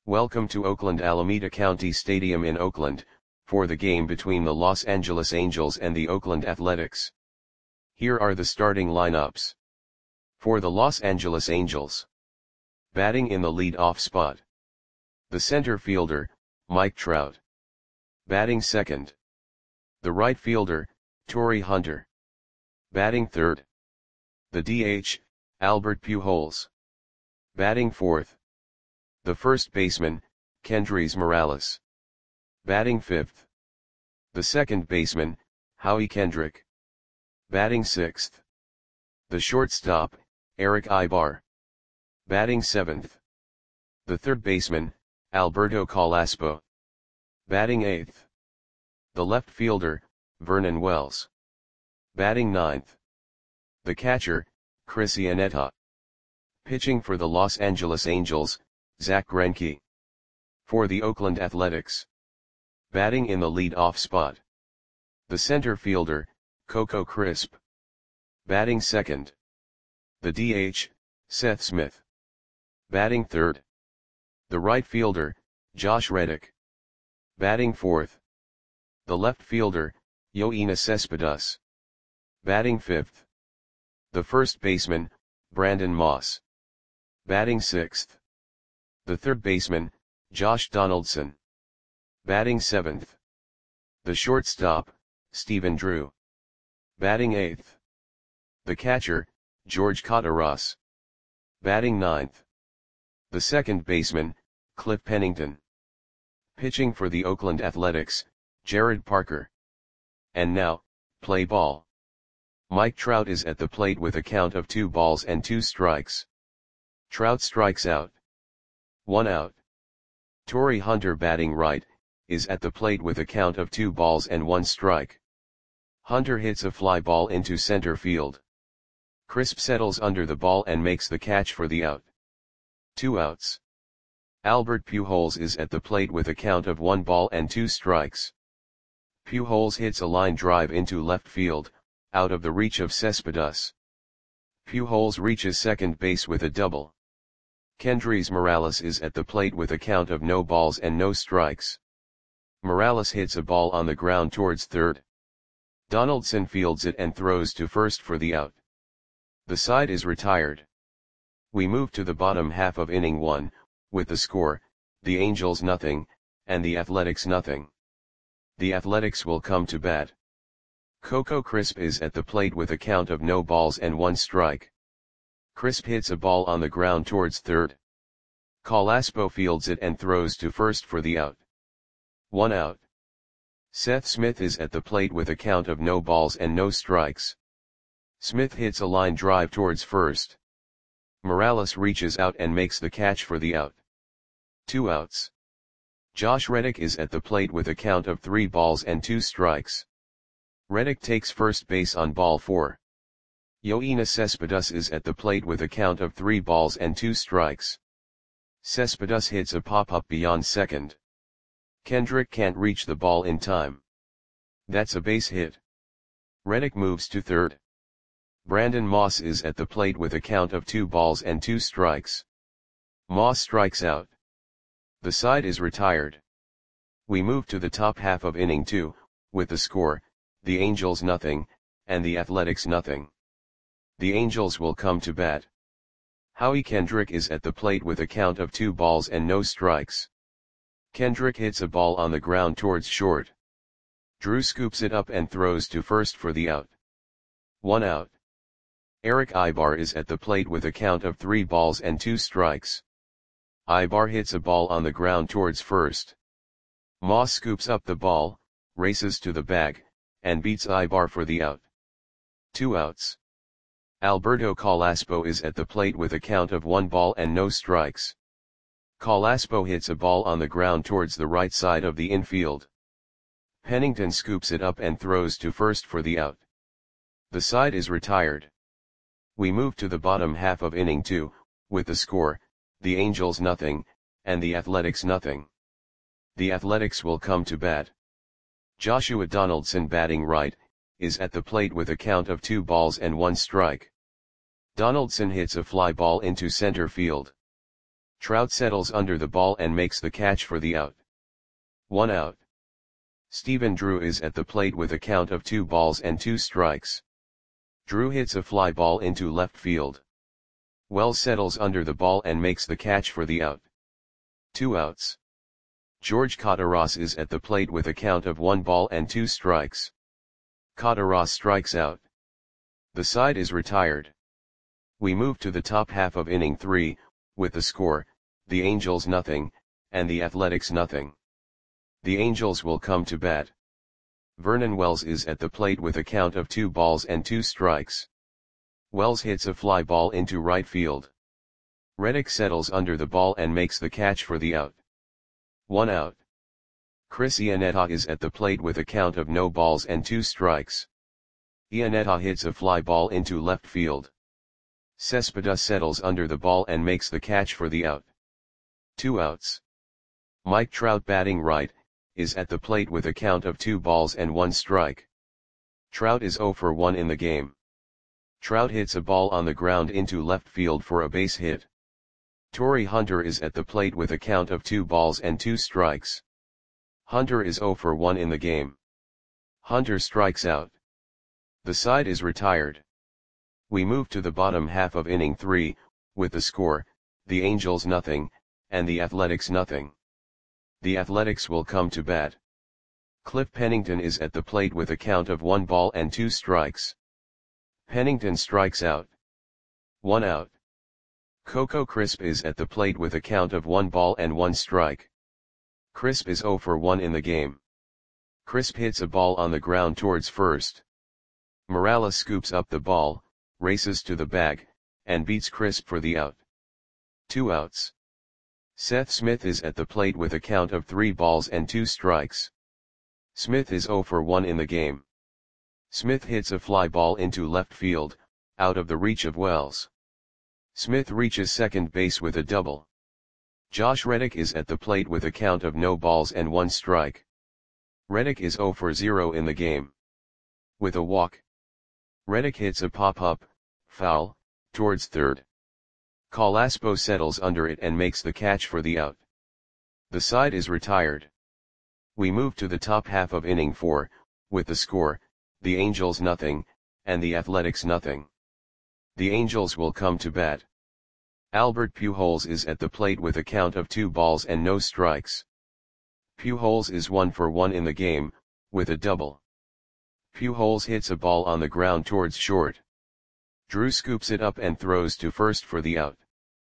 Welcome to Oakland Alameda County Stadium in Oakland, for the game between the Los Angeles Angels and the Oakland Athletics. Here are the starting lineups. For the Los Angeles Angels. Batting in the lead-off spot. The center fielder, Mike Trout. Batting second. The right fielder, Torii Hunter. Batting third. The DH, Albert Pujols. Batting fourth. The first baseman, Kendrys Morales. Batting fifth. The second baseman, Howie Kendrick. Batting sixth. The shortstop, Erick Aybar. Batting seventh. The third baseman, Alberto Carrasco. Batting eighth. The left fielder, Vernon Wells. Batting ninth. The catcher, Chris Iannetta. Pitching for the Los Angeles Angels, Zack Greinke. For the Oakland Athletics. Batting in the lead-off spot. The center fielder, Coco Crisp. Batting second. The DH, Seth Smith. Batting third. The right fielder, Josh Reddick. Batting fourth. The left fielder, Yoenis Cespedes. Batting fifth. The first baseman, Brandon Moss. Batting sixth. The third baseman, Josh Donaldson. Batting seventh. The shortstop, Stephen Drew. Batting eighth. The catcher, George Kottaras. Batting ninth. The second baseman, Cliff Pennington. Pitching for the Oakland Athletics, Jarrod Parker. And now, play ball. Mike Trout is at the plate with a count of 2 balls and 2 strikes. Trout strikes out. 1 out. Torii Hunter batting right, is at the plate with a count of 2 balls and 1 strike. Hunter hits a fly ball into center field. Crisp settles under the ball and makes the catch for the out. 2 outs. Albert Pujols is at the plate with a count of 1 ball and 2 strikes. Pujols hits a line drive into left field, out of the reach of Cespedes. Pujols reaches second base with a double. Kendrys Morales is at the plate with a count of no balls and no strikes. Morales hits a ball on the ground towards third. Donaldson fields it and throws to first for the out. The side is retired. We move to the bottom half of inning 1, with the score, the Angels nothing, and the Athletics nothing. The Athletics will come to bat. Coco Crisp is at the plate with a count of no balls and 1 strike. Crisp hits a ball on the ground towards third. Carrasco fields it and throws to first for the out. 1 out. Seth Smith is at the plate with a count of no balls and no strikes. Smith hits a line drive towards first. Morales reaches out and makes the catch for the out. 2 outs. Josh Reddick is at the plate with a count of 3 balls and 2 strikes. Reddick takes first base on ball 4. Yoenis Cespedes is at the plate with a count of 3 balls and 2 strikes. Cespedes hits a pop-up beyond second. Kendrick can't reach the ball in time. That's a base hit. Reddick moves to third. Brandon Moss is at the plate with a count of 2 balls and 2 strikes. Moss strikes out. The side is retired. We move to the top half of inning 2, with the score, the Angels nothing, and the Athletics nothing. The Angels will come to bat. Howie Kendrick is at the plate with a count of 2 balls and no strikes. Kendrick hits a ball on the ground towards short. Drew scoops it up and throws to first for the out. 1 out. Erick Aybar is at the plate with a count of 3 balls and 2 strikes. Aybar hits a ball on the ground towards first. Moss scoops up the ball, races to the bag, and beats Aybar for the out. 2 outs. Alberto Carrasco is at the plate with a count of 1 ball and no strikes. Carrasco hits a ball on the ground towards the right side of the infield. Pennington scoops it up and throws to first for the out. The side is retired. We move to the bottom half of inning 2, with the score, the Angels nothing, and the Athletics nothing. The Athletics will come to bat. Joshua Donaldson batting right, is at the plate with a count of 2 balls and 1 strike. Donaldson hits a fly ball into center field. Trout settles under the ball and makes the catch for the out. 1 out. Stephen Drew is at the plate with a count of 2 balls and 2 strikes. Drew hits a fly ball into left field. Wells settles under the ball and makes the catch for the out. 2 outs. George Cotaras is at the plate with a count of 1 ball and 2 strikes. Cotaras strikes out. The side is retired. We move to the top half of inning 3, with the score, the Angels nothing, and the Athletics nothing. The Angels will come to bat. Vernon Wells is at the plate with a count of 2 balls and 2 strikes. Wells hits a fly ball into right field. Reddick settles under the ball and makes the catch for the out. 1 out. Chris Iannetta is at the plate with a count of no balls and 2 strikes. Iannetta hits a fly ball into left field. Cespedes settles under the ball and makes the catch for the out. 2 outs. Mike Trout, batting right, is at the plate with a count of 2 balls and 1 strike. Trout is 0 for 1 in the game. Trout hits a ball on the ground into left field for a base hit. Torrey Hunter is at the plate with a count of 2 balls and 2 strikes. Hunter is 0 for 1 in the game. Hunter strikes out. The side is retired. We move to the bottom half of inning 3, with the score, the Angels nothing, and the Athletics nothing. The Athletics will come to bat. Cliff Pennington is at the plate with a count of 1 ball and 2 strikes. Pennington strikes out. 1 out. Coco Crisp is at the plate with a count of 1 ball and 1 strike. Crisp is 0 for 1 in the game. Crisp hits a ball on the ground towards first. Morales scoops up the ball, races to the bag, and beats Crisp for the out. 2 outs. Seth Smith is at the plate with a count of 3 balls and 2 strikes. Smith is 0 for 1 in the game. Smith hits a fly ball into left field, out of the reach of Wells. Smith reaches second base with a double. Josh Reddick is at the plate with a count of no balls and 1 strike. Reddick is 0 for 0 in the game. With a walk. Reddick hits a pop-up, foul, towards third. Calaspo settles under it and makes the catch for the out. The side is retired. We move to the top half of inning 4, with the score, the Angels nothing, and the Athletics nothing. The Angels will come to bat. Albert Pujols is at the plate with a count of 2 balls and no strikes. Pujols is 1 for 1 in the game, with a double. Pujols hits a ball on the ground towards short. Drew scoops it up and throws to first for the out.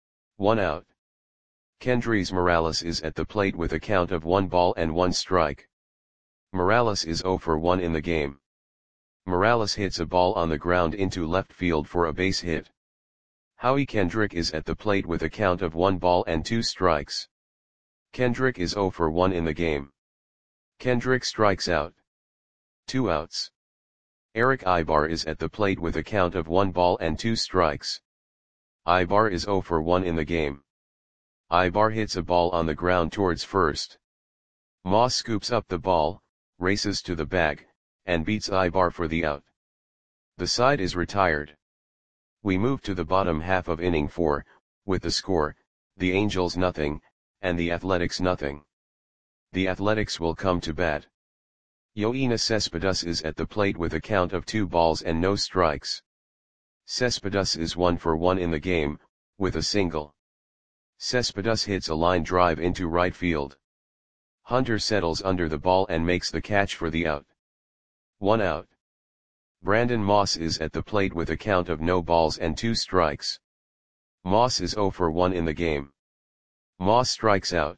1 out. Kendrys Morales is at the plate with a count of 1 ball and 1 strike. Morales is 0 for 1 in the game. Morales hits a ball on the ground into left field for a base hit. Howie Kendrick is at the plate with a count of 1 ball and 2 strikes. Kendrick is 0 for 1 in the game. Kendrick strikes out. 2 outs. Eric Ibar is at the plate with a count of 1 ball and 2 strikes. Ibar is 0 for 1 in the game. Ibar hits a ball on the ground towards first. Moss scoops up the ball, races to the bag, and beats Ibar for the out. The side is retired. We move to the bottom half of inning 4, with the score, the Angels nothing, and the Athletics nothing. The Athletics will come to bat. Yoenis Cespedes is at the plate with a count of 2 balls and no strikes. Cespedes is 1 for 1 in the game, with a single. Cespedes hits a line drive into right field. Hunter settles under the ball and makes the catch for the out. 1 out. Brandon Moss is at the plate with a count of no balls and 2 strikes. Moss is 0 for 1 in the game. Moss strikes out.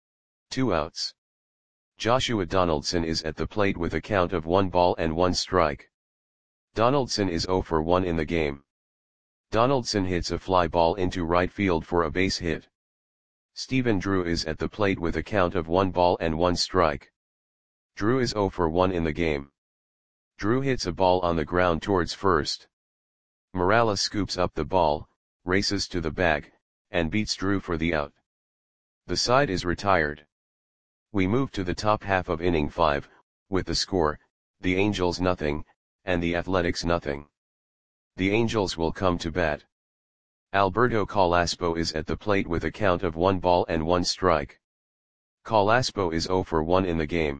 2 outs. Joshua Donaldson is at the plate with a count of 1 ball and 1 strike. Donaldson is 0 for 1 in the game. Donaldson hits a fly ball into right field for a base hit. Stephen Drew is at the plate with a count of 1 ball and 1 strike. Drew is 0 for 1 in the game. Drew hits a ball on the ground towards first. Morales scoops up the ball, races to the bag, and beats Drew for the out. The side is retired. We move to the top half of inning 5, with the score, the Angels nothing, and the Athletics nothing. The Angels will come to bat. Alberto Calaspo is at the plate with a count of 1 ball and 1 strike. Calaspo is 0 for 1 in the game.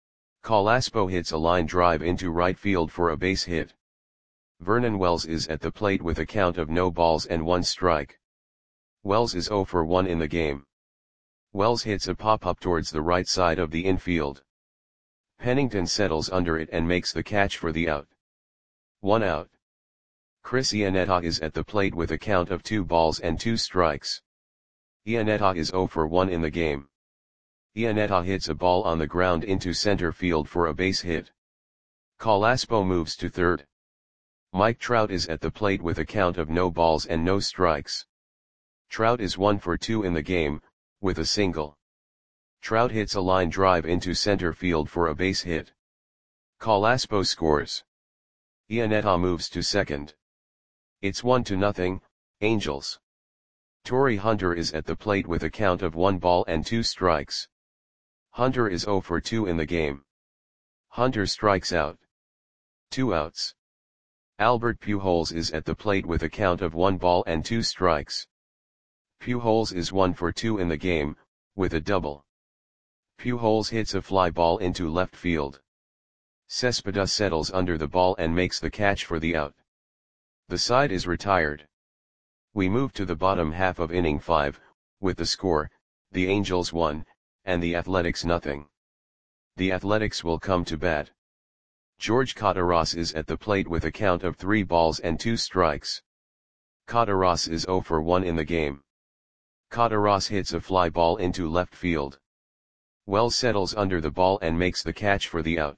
Calaspo hits a line drive into right field for a base hit. Vernon Wells is at the plate with a count of no balls and 1 strike. Wells is 0 for 1 in the game. Wells hits a pop-up towards the right side of the infield. Pennington settles under it and makes the catch for the out. 1 out. Chris Iannetta is at the plate with a count of 2 balls and 2 strikes. Iannetta is 0 for 1 in the game. Iannetta hits a ball on the ground into center field for a base hit. Calaspo moves to third. Mike Trout is at the plate with a count of no balls and no strikes. Trout is 1 for 2 in the game, with a single. Trout hits a line drive into center field for a base hit. Calaspo scores. Iannetta moves to second. It's 1-0, Angels. Torii Hunter is at the plate with a count of 1 ball and 2 strikes. Hunter is 0 for 2 in the game. Hunter strikes out. 2 outs. Albert Pujols is at the plate with a count of 1 ball and 2 strikes. Pujols is 1 for 2 in the game, with a double. Pujols hits a fly ball into left field. Cespedes settles under the ball and makes the catch for the out. The side is retired. We move to the bottom half of inning 5, with the score, the Angels 1, and the Athletics 0. The Athletics will come to bat. George Kottaras is at the plate with a count of 3 balls and 2 strikes. Kottaras is 0 for 1 in the game. Kottaras hits a fly ball into left field. Wells settles under the ball and makes the catch for the out.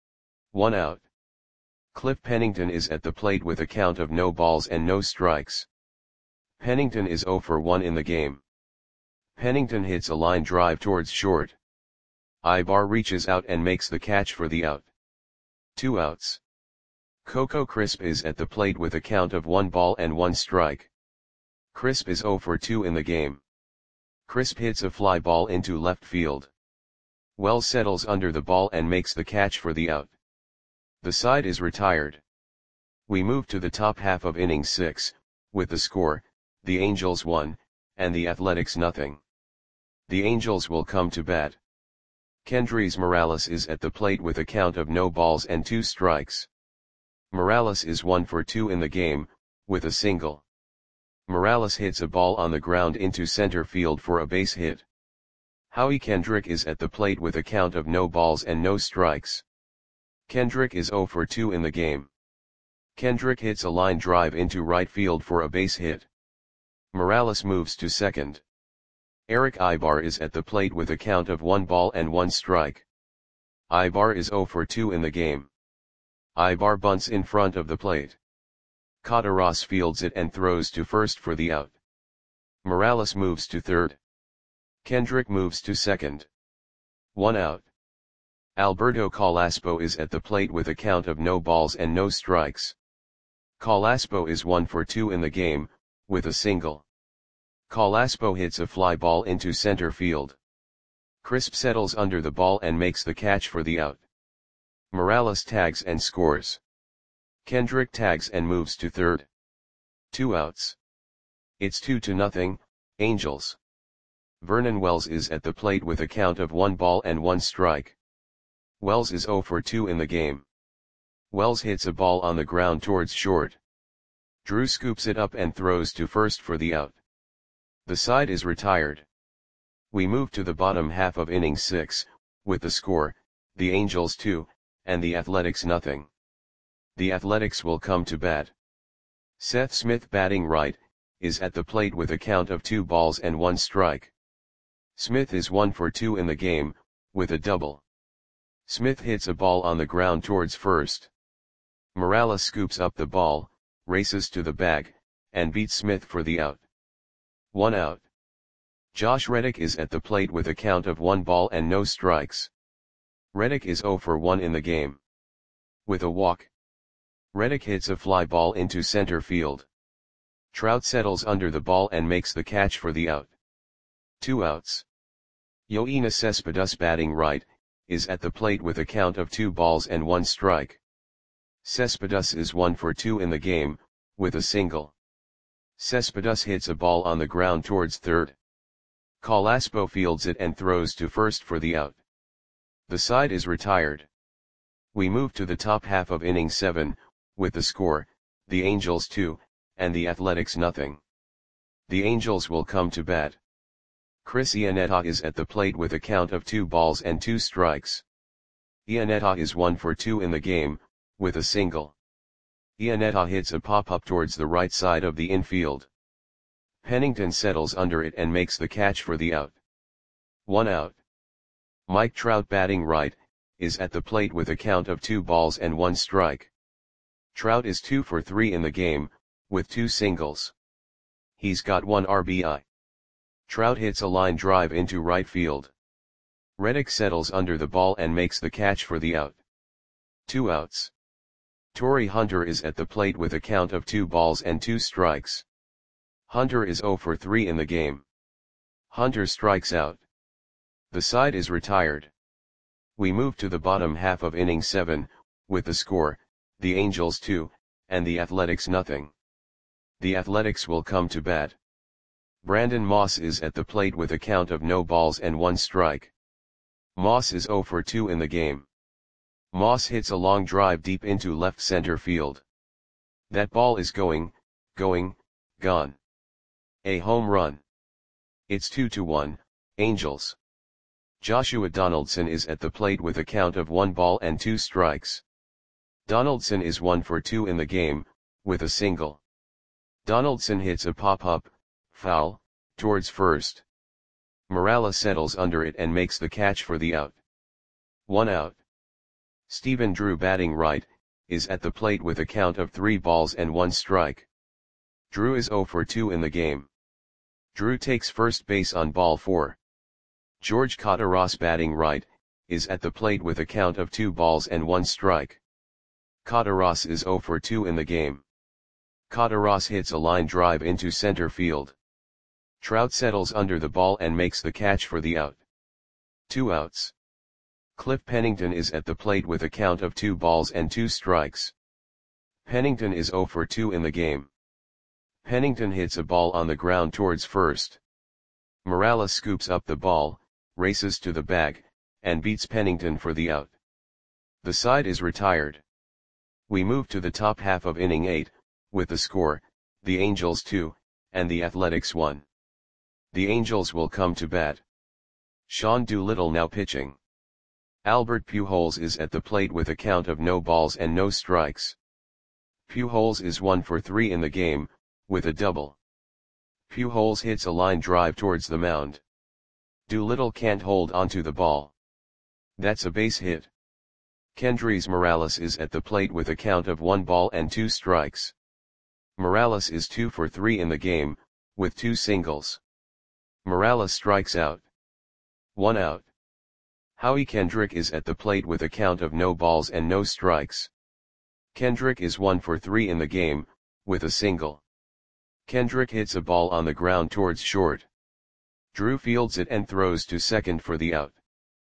1 out. Cliff Pennington is at the plate with a count of no balls and no strikes. Pennington is 0 for 1 in the game. Pennington hits a line drive towards short. Ibar reaches out and makes the catch for the out. 2 outs. Coco Crisp is at the plate with a count of 1 ball and 1 strike. Crisp is 0 for 2 in the game. Crisp hits a fly ball into left field. Wells settles under the ball and makes the catch for the out. The side is retired. We move to the top half of inning 6, with the score, the Angels 1, and the Athletics 0. The Angels will come to bat. Kendrys Morales is at the plate with a count of no balls and 2 strikes. Morales is 1 for 2 in the game, with a single. Morales hits a ball on the ground into center field for a base hit. Howie Kendrick is at the plate with a count of no balls and no strikes. Kendrick is 0 for 2 in the game. Kendrick hits a line drive into right field for a base hit. Morales moves to second. Eric Ibar is at the plate with a count of 1 ball and 1 strike. Ibar is 0 for 2 in the game. Ibar bunts in front of the plate. Kottaras fields it and throws to first for the out. Morales moves to third. Kendrick moves to second. 1 out. Alberto Calaspo is at the plate with a count of no balls and no strikes. Calaspo is 1 for 2 in the game, with a single. Calaspo hits a fly ball into center field. Crisp settles under the ball and makes the catch for the out. Morales tags and scores. Kendrick tags and moves to third. 2 outs. It's 2-0, Angels. Vernon Wells is at the plate with a count of 1 ball and 1 strike. Wells is 0 for 2 in the game. Wells hits a ball on the ground towards short. Drew scoops it up and throws to first for the out. The side is retired. We move to the bottom half of inning 6, with the score, the Angels 2, and the Athletics 0. The Athletics will come to bat. Seth Smith, batting right, is at the plate with a count of 2 balls and 1 strike. Smith is 1 for 2 in the game, with a double. Smith hits a ball on the ground towards first. Morales scoops up the ball, races to the bag, and beats Smith for the out. 1 out. Josh Reddick is at the plate with a count of 1 ball and no strikes. Reddick is 0 for 1 in the game. With a walk. Reddick hits a fly ball into center field. Trout settles under the ball and makes the catch for the out. 2 outs. Yoenis Cespedes, batting right, is at the plate with a count of 2 balls and 1 strike. Cespedes is 1 for 2 in the game, with a single. Cespedes hits a ball on the ground towards third. Calaspo fields it and throws to first for the out. The side is retired. We move to the top half of inning 7, with the score, the Angels 2, and the Athletics nothing. The Angels will come to bat. Chris Iannetta is at the plate with a count of 2 balls and 2 strikes. Iannetta is 1 for 2 in the game, with a single. Iannetta hits a pop-up towards the right side of the infield. Pennington settles under it and makes the catch for the out. 1 out. Mike Trout, batting right, is at the plate with a count of 2 balls and 1 strike. Trout is 2 for 3 in the game, with 2 singles. He's got 1 RBI. Trout hits a line drive into right field. Reddick settles under the ball and makes the catch for the out. 2 outs. Torrey Hunter is at the plate with a count of 2 balls and 2 strikes. Hunter is 0 for 3 in the game. Hunter strikes out. The side is retired. We move to the bottom half of inning 7, with the score, the Angels 2, and the Athletics nothing. The Athletics will come to bat. Brandon Moss is at the plate with a count of no balls and 1 strike. Moss is 0 for 2 in the game. Moss hits a long drive deep into left center field. That ball is going, gone. A home run. It's 2-1, Angels. Joshua Donaldson is at the plate with a count of 1 ball and 2 strikes. Donaldson is 1 for 2 in the game, with a single. Donaldson hits a pop-up, foul, towards first. Morales settles under it and makes the catch for the out. 1 out. Stephen Drew, batting right, is at the plate with a count of 3 balls and 1 strike. Drew is 0 for 2 in the game. Drew takes first base on ball 4. George Cotaros, batting right, is at the plate with a count of 2 balls and 1 strike. Cotaros is 0 for 2 in the game. Cotaros hits a line drive into center field. Trout settles under the ball and makes the catch for the out. 2 outs. Cliff Pennington is at the plate with a count of 2 balls and 2 strikes. Pennington is 0 for 2 in the game. Pennington hits a ball on the ground towards first. Morales scoops up the ball, races to the bag, and beats Pennington for the out. The side is retired. We move to the top half of inning 8, with the score, the Angels 2, and the Athletics 1. The Angels will come to bat. Sean Doolittle now pitching. Albert Pujols is at the plate with a count of no balls and no strikes. Pujols is 1 for 3 in the game, with a double. Pujols hits a line drive towards the mound. Doolittle can't hold onto the ball. That's a base hit. Kendrys Morales is at the plate with a count of 1 ball and 2 strikes. Morales is 2 for 3 in the game, with 2 singles. Morales strikes out. 1 out. Howie Kendrick is at the plate with a count of no balls and no strikes. Kendrick is 1 for 3 in the game, with a single. Kendrick hits a ball on the ground towards short. Drew fields it and throws to second for the out.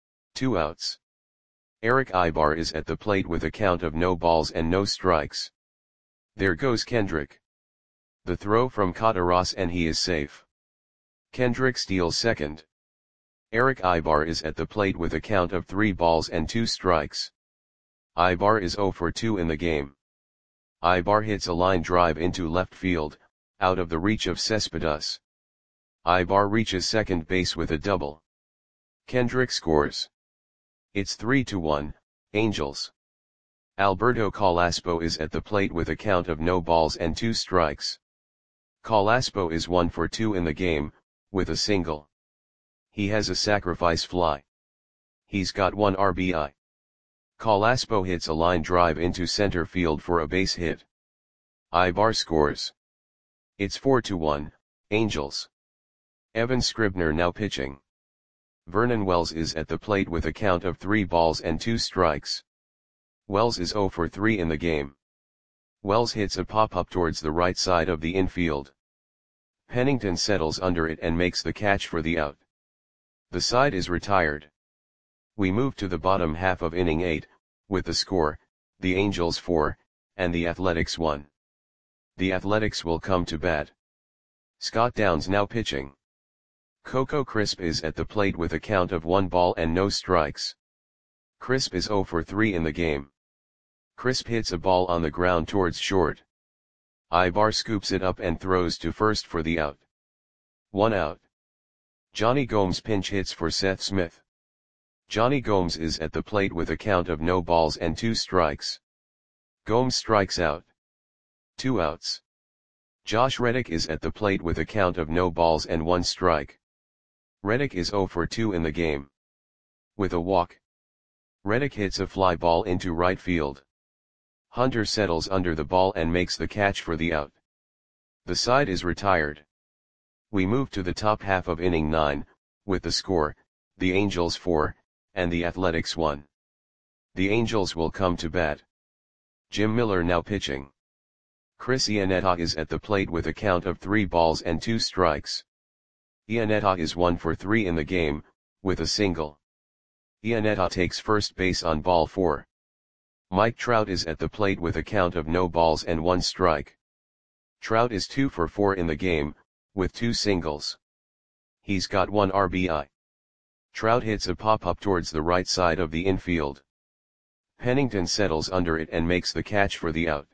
2 outs. Eric Ibar is at the plate with a count of no balls and no strikes. There goes Kendrick. The throw from Cotaros and he is safe. Kendrick steals second. Eric Ibar is at the plate with a count of 3 balls and 2 strikes. Ibar is 0 for 2 in the game. Ibar hits a line drive into left field, out of the reach of Cespedes. Ibar reaches second base with a double. Kendrick scores. It's 3-1, Angels. Alberto Calaspo is at the plate with a count of no balls and 2 strikes. Calaspo is 1 for 2 in the game, with a single. He has a sacrifice fly. He's got 1 RBI. Calaspo hits a line drive into center field for a base hit. Ibar scores. It's 4-1, Angels. Evan Scribner now pitching. Vernon Wells is at the plate with a count of 3 balls and 2 strikes. Wells is 0 for 3 in the game. Wells hits a pop-up towards the right side of the infield. Pennington settles under it and makes the catch for the out. The side is retired. We move to the bottom half of inning 8, with the score, the Angels 4, and the Athletics 1. The Athletics will come to bat. Scott Downs now pitching. Coco Crisp is at the plate with a count of 1 ball and no strikes. Crisp is 0 for 3 in the game. Crisp hits a ball on the ground towards short. Ibar scoops it up and throws to first for the out. 1 out. Johnny Gomes pinch hits for Seth Smith. Johnny Gomes is at the plate with a count of no balls and 2 strikes. Gomes strikes out. 2 outs. Josh Reddick is at the plate with a count of no balls and 1 strike. Reddick is 0 for 2 in the game. With a walk, Reddick hits a fly ball into right field. Hunter settles under the ball and makes the catch for the out. The side is retired. We move to the top half of inning 9, with the score, the Angels 4, and the Athletics 1. The Angels will come to bat. Jim Miller now pitching. Chris Iannetta is at the plate with a count of 3 balls and 2 strikes. Iannetta is 1 for 3 in the game, with a single. Iannetta takes first base on ball 4. Mike Trout is at the plate with a count of no balls and 1 strike. Trout is 2 for 4 in the game, with 2 singles. He's got 1 RBI. Trout hits a pop-up towards the right side of the infield. Pennington settles under it and makes the catch for the out.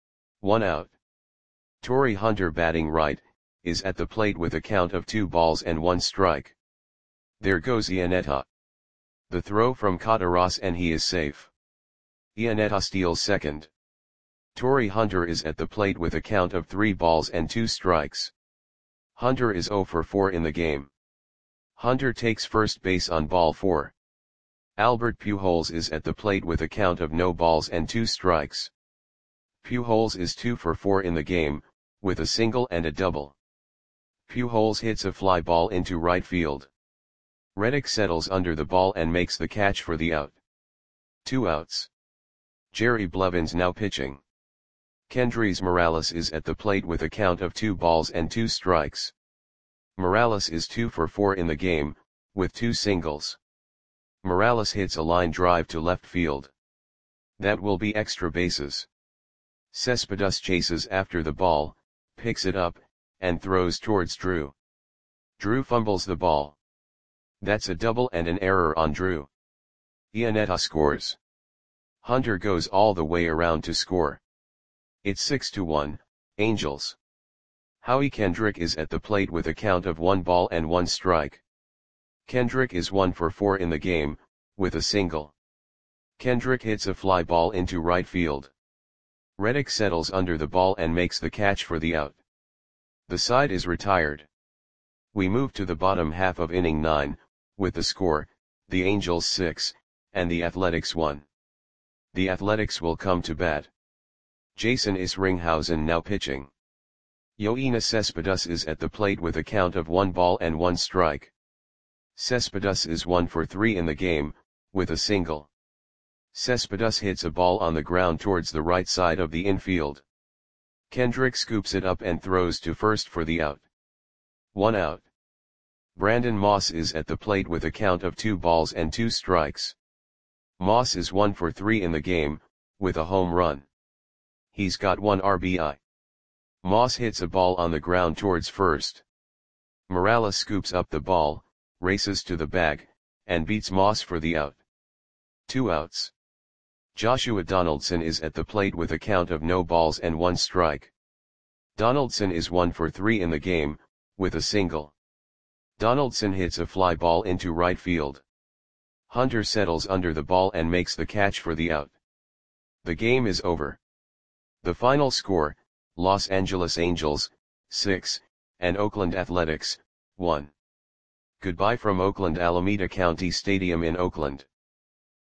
1 out. Torrey Hunter batting right, is at the plate with a count of 2 balls and 1 strike. There goes Iannetta. The throw from Cataras and he is safe. Iannetta steals second. Torrey Hunter is at the plate with a count of 3 balls and 2 strikes. Hunter is 0 for 4 in the game. Hunter takes first base on ball 4. Albert Pujols is at the plate with a count of no balls and 2 strikes. Pujols is 2 for 4 in the game, with a single and a double. Pujols hits a fly ball into right field. Reddick settles under the ball and makes the catch for the out. 2 outs. Jerry Blevins now pitching. Kendrys Morales is at the plate with a count of 2 balls and 2 strikes. Morales is 2 for 4 in the game, with 2 singles. Morales hits a line drive to left field. That will be extra bases. Cespedes chases after the ball, picks it up, and throws towards Drew. Drew fumbles the ball. That's a double and an error on Drew. Iannetta scores. Hunter goes all the way around to score. It's 6-1, Angels. Howie Kendrick is at the plate with a count of 1 ball and 1 strike. Kendrick is 1 for 4 in the game, with a single. Kendrick hits a fly ball into right field. Reddick settles under the ball and makes the catch for the out. The side is retired. We move to the bottom half of inning 9, with the score, the Angels 6, and the Athletics 1. The Athletics will come to bat. Jason Isringhausen now pitching. Yoenis Cespedes is at the plate with a count of 1 ball and 1 strike. Cespedes is 1 for 3 in the game, with a single. Cespedes hits a ball on the ground towards the right side of the infield. Kendrick scoops it up and throws to first for the out. 1 out. Brandon Moss is at the plate with a count of 2 balls and 2 strikes. Moss is 1 for 3 in the game, with a home run. He's got 1 RBI. Moss hits a ball on the ground towards first. Morales scoops up the ball, races to the bag, and beats Moss for the out. 2 outs. Joshua Donaldson is at the plate with a count of no balls and 1 strike. Donaldson is 1 for 3 in the game, with a single. Donaldson hits a fly ball into right field. Hunter settles under the ball and makes the catch for the out. The game is over. The final score, Los Angeles Angels, 6, and Oakland Athletics, 1. Goodbye from Oakland Alameda County Stadium in Oakland.